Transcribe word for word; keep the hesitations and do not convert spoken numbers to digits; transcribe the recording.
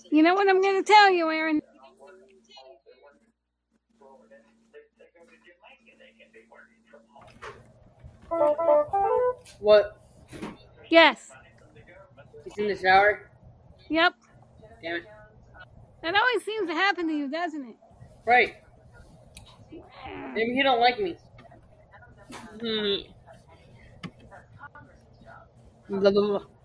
You know what I'm going to tell you, Aaron? What? Yes. He's in the shower? Yep. Damn it. That always seems to happen to you, doesn't it? Right. Maybe he don't like me. Hmm. Blah, blah, blah.